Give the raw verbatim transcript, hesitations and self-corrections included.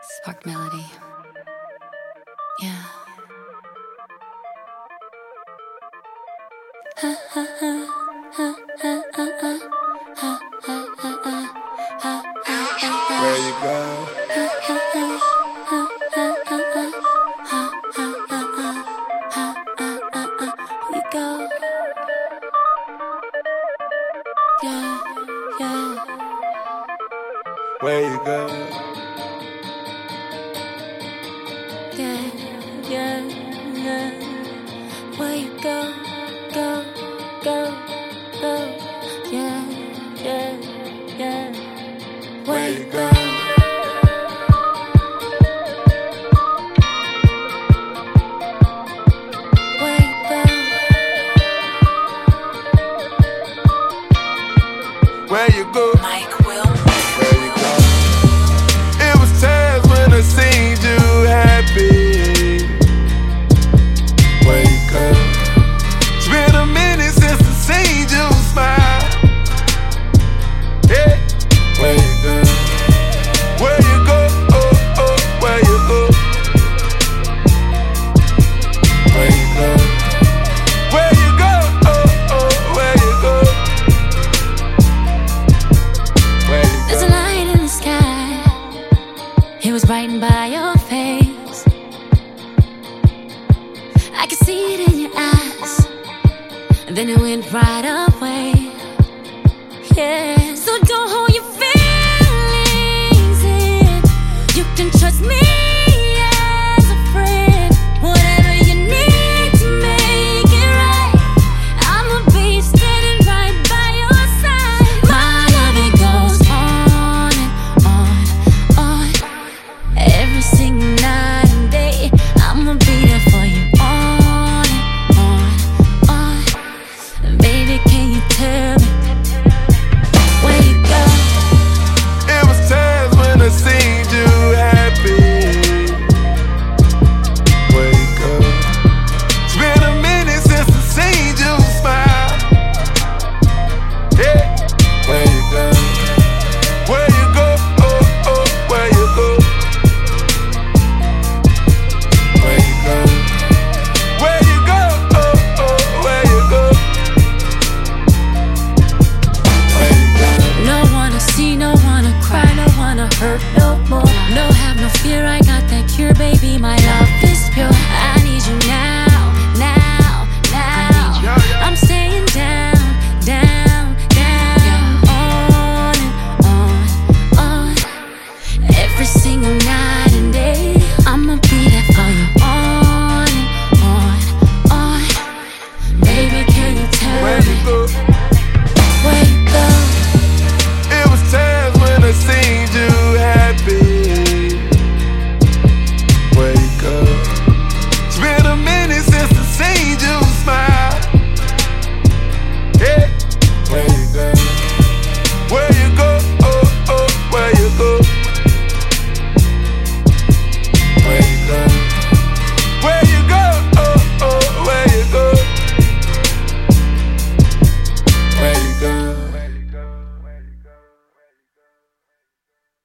Spark Melody. Yeah. Ha ha ha ha ha ha ha ha ha ha ha. Where you go? We go. Yeah, yeah. Where you go? Yeah, yeah, yeah. Where you go, go, go, go. Yeah, yeah, yeah. Where you go? Where you go? Where you go? Mike Will. Where you go? It was times when I seen you happy. Where you go? It's been a minute since I seen you smile. Yeah. Where you go? Where you go? Oh, oh, where you go? Where you go? Where you go? Oh, oh, where you go? Where you go? There's a light in the sky. It was brightened by your face. I could see it in your eyes. And then it went right away. Yeah. So don't hold your feelings in. You can trust me as a friend. Whatever you need to make it right, I'ma be standing right by your side. My love, it goes on and on, on. Every single night and day, I'ma be there for you. On and on, on. Baby, can you tell me where you go? It was times when I seen you happy. Where you go? It's been a minute since I seen you smile. Yeah. Where you go? Where you go? Oh, oh, where you go? Where you go? Where you go? Oh, oh, where you go? Where you go? No wanna see, no wanna cry, no wanna hurt no more. No have no fear, I got that cure, baby. My love is pure. I need you now, now, now. I'm staying down, down, down. On and on, on. Every single night.